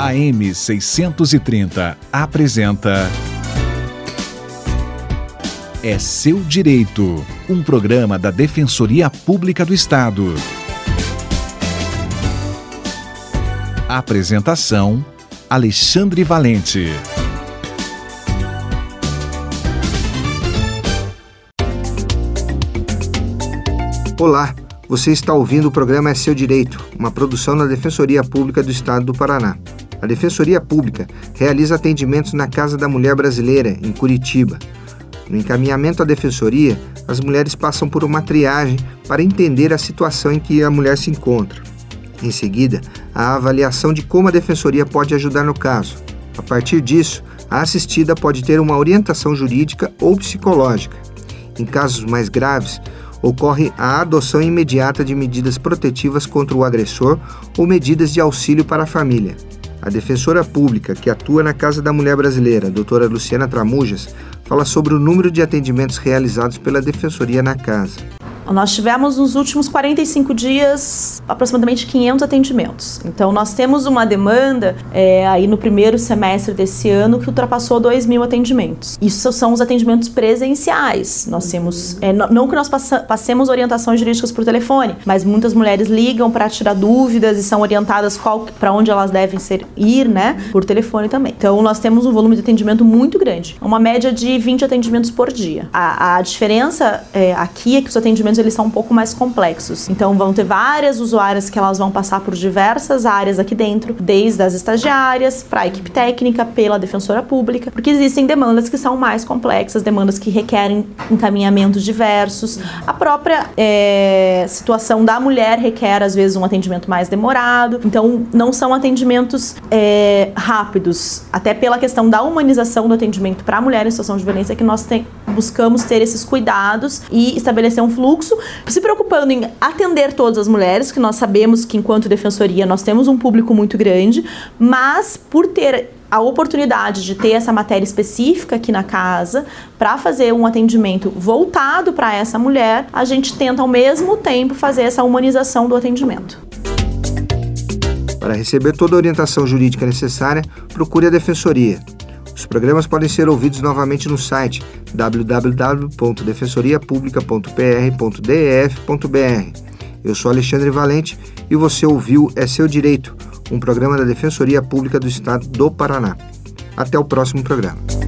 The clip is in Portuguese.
AM 630 apresenta É Seu Direito, um programa da Defensoria Pública do Estado. Apresentação: Alexandre Valente. Olá, você está ouvindo o programa É Seu Direito, uma produção da Defensoria Pública do Estado do Paraná. A Defensoria Pública realiza atendimentos na Casa da Mulher Brasileira, em Curitiba. No encaminhamento à Defensoria, as mulheres passam por uma triagem para entender a situação em que a mulher se encontra. Em seguida, a avaliação de como a Defensoria pode ajudar no caso. A partir disso, a assistida pode ter uma orientação jurídica ou psicológica. Em casos mais graves, ocorre a adoção imediata de medidas protetivas contra o agressor ou medidas de auxílio para a família. A defensora pública que atua na Casa da Mulher Brasileira, a doutora Luciana Tramujas, fala sobre o número de atendimentos realizados pela Defensoria na casa. Nós tivemos nos últimos 45 dias aproximadamente 500 atendimentos. Então nós temos uma demanda aí no primeiro semestre desse ano que ultrapassou 2.000 atendimentos. Isso são os atendimentos presenciais. Nós temos, não que nós passemos orientações jurídicas por telefone, mas muitas mulheres ligam para tirar dúvidas e são orientadas para onde elas devem ir, né, por telefone também. Então nós temos um volume de atendimento muito grande, uma média de 20 atendimentos por dia. A diferença aqui é que os atendimentos eles são um pouco mais complexos. Então vão ter várias usuárias que elas vão passar por diversas áreas aqui dentro, desde as estagiárias, para a equipe técnica, pela defensora pública, porque existem demandas que são mais complexas, demandas que requerem encaminhamentos diversos. A própria situação da mulher requer, às vezes, um atendimento mais demorado. Então não são atendimentos rápidos, até pela questão da humanização do atendimento para a mulher em situação de violência, que nós buscamos ter esses cuidados e estabelecer um fluxo, se preocupando em atender todas as mulheres, que nós sabemos que enquanto defensoria nós temos um público muito grande, mas por ter a oportunidade de ter essa matéria específica aqui na casa para fazer um atendimento voltado para essa mulher, a gente tenta ao mesmo tempo fazer essa humanização do atendimento. Para receber toda a orientação jurídica necessária, procure a Defensoria. Os programas podem ser ouvidos novamente no site www.defensoriapublica.pr.def.br. Eu sou Alexandre Valente e você ouviu É Seu Direito, um programa da Defensoria Pública do Estado do Paraná. Até o próximo programa.